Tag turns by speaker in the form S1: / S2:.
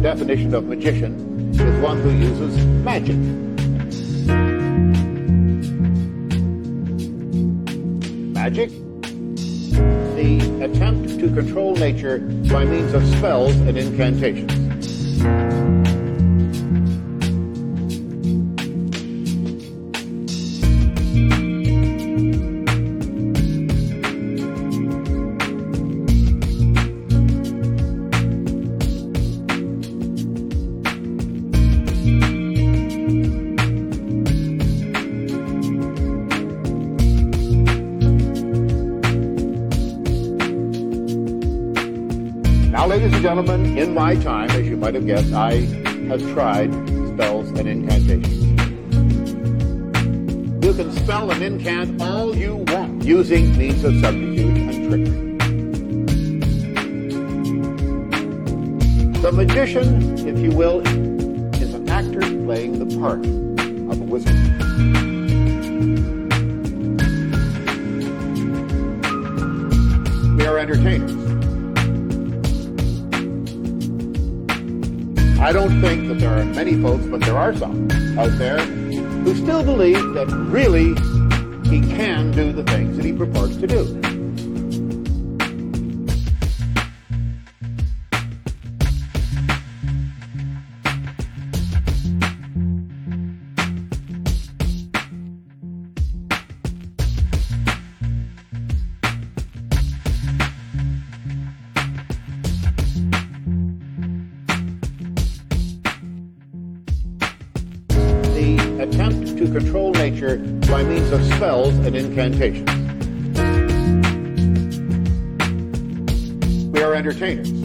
S1: definition of magician is one who uses magic. Magic? The attempt to control nature by means of spells and incantations. Now, ladies and gentlemen, in my time, as you might have guessed, I have tried spells and incantations. You can spell and incant all you want using means of subterfuge and trickery. The magician, if you will, is an actor playing the part of a wizard. We are entertainers. I don't think that there are many folks, but there are some out there who still believe that really he can do the things that he purports to do. The attempt to control nature by means of spells and incantations. We are entertainers.